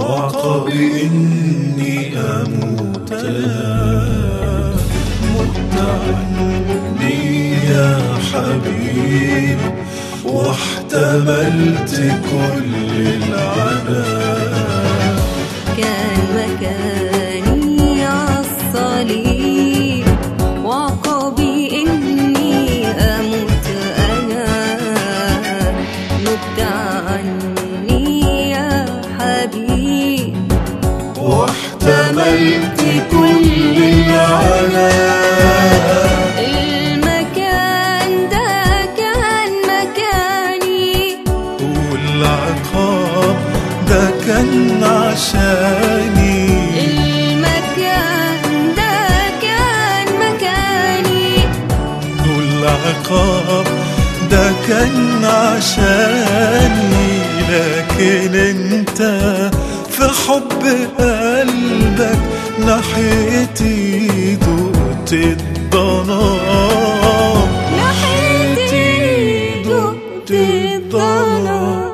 وعقابي إني أموت. مت عني يا حبيبي واحتملت كل العناء. كان مكاني عالصليب وعقابي إني أموت أنا. نبت عني يا حبيب واحتملت كل العناء. المكان ده كان مكاني والعقاب ده كان عشاني. المكان ده كان مكاني والعقاب ده كان عشاني. لكن انت في حب قلبك ناحيتي دقت الضلال. ناحيتي دقت الضلال.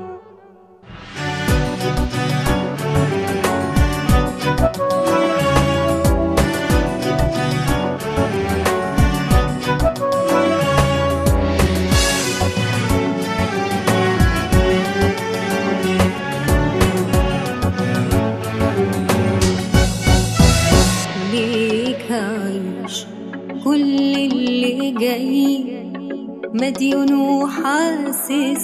ليك هعيش كل اللي جاي مديون وحاسس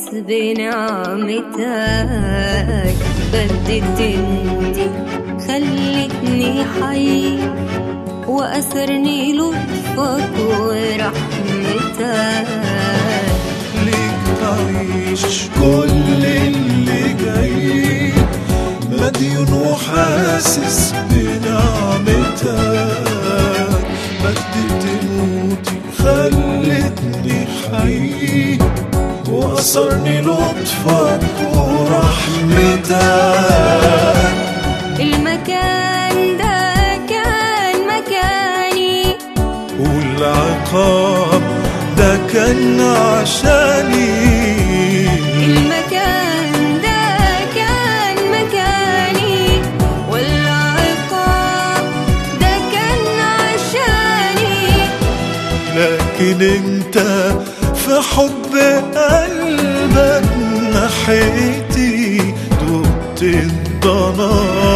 بنعمتك. بدت انتي خلتني حي وأسرني لطفك ورحمتك. ليك تعيش كل اللي جاي مديون وحاسس بنعمتك. بدت موتي خلتني حي وأسرني لطفك ورحمتك. المكان ده كان مكاني والعقاب ده كان عشاني. المكان ده كان مكاني والعقاب ده كان عشاني. لكن انت في حب قلبك ناحيتي دقت الضلال.